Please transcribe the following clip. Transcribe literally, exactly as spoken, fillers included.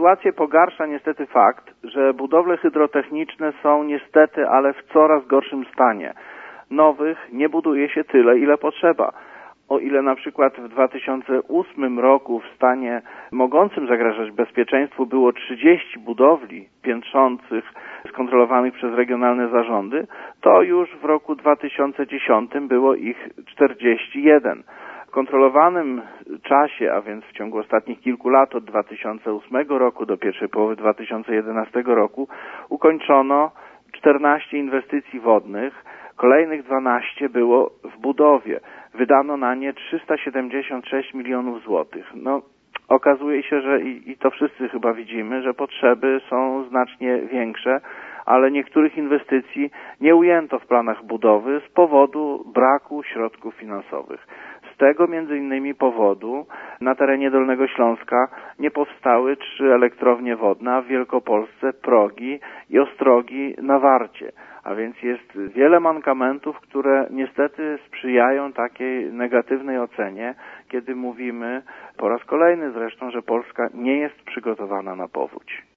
Sytuację pogarsza niestety fakt, że budowle hydrotechniczne są niestety, ale w coraz gorszym stanie. Nowych nie buduje się tyle, ile potrzeba. O ile na przykład w dwa tysiące ósmym roku w stanie mogącym zagrażać bezpieczeństwu było trzydzieści budowli piętrzących skontrolowanych przez regionalne zarządy, to już w roku dwa tysiące dziesiątym było ich czterdzieści jeden. W kontrolowanym czasie, a więc w ciągu ostatnich kilku lat, od dwa tysiące ósmego roku do pierwszej połowy dwa tysiące jedenastego roku, ukończono czternaście inwestycji wodnych, kolejnych dwanaście było w budowie. Wydano na nie trzysta siedemdziesiąt sześć milionów złotych. No, okazuje się, że i, i to wszyscy chyba widzimy, że potrzeby są znacznie większe, ale niektórych inwestycji nie ujęto w planach budowy z powodu braku środków finansowych. Z tego między innymi powodu na terenie Dolnego Śląska nie powstały trzy elektrownie wodne, a w Wielkopolsce progi i ostrogi na Warcie. A więc jest wiele mankamentów, które niestety sprzyjają takiej negatywnej ocenie, kiedy mówimy po raz kolejny zresztą, że Polska nie jest przygotowana na powódź.